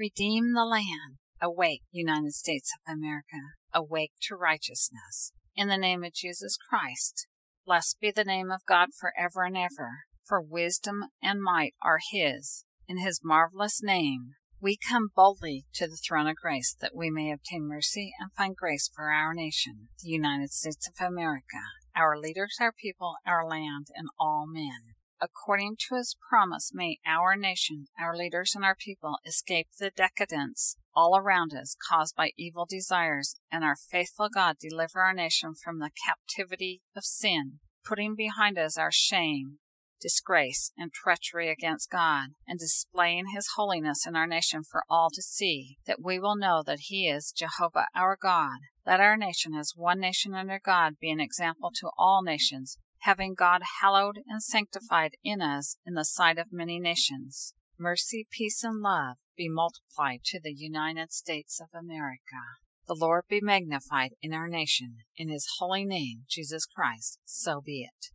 Redeem the land. Awake, United States of America. Awake to righteousness. In the name of Jesus Christ. Blessed be the name of God forever and ever. For wisdom and might are His. In His marvelous name, we come boldly to the throne of grace that we may obtain mercy and find grace for our nation, the United States of America, our leaders, our people, our land, and all men. According to His promise, may our nation, our leaders, and our people escape the decadence all around us caused by evil desires, and our faithful God deliver our nation from the captivity of sin, putting behind us our shame, disgrace, and treachery against God, and displaying His holiness in our nation for all to see, that we will know that He is Jehovah our God. Let our nation as one nation under God be an example to all nations, having God hallowed and sanctified in us in the sight of many nations. Mercy, peace, and love be multiplied to the United States of America. The Lord be magnified in our nation. In His holy name, Jesus Christ, so be it.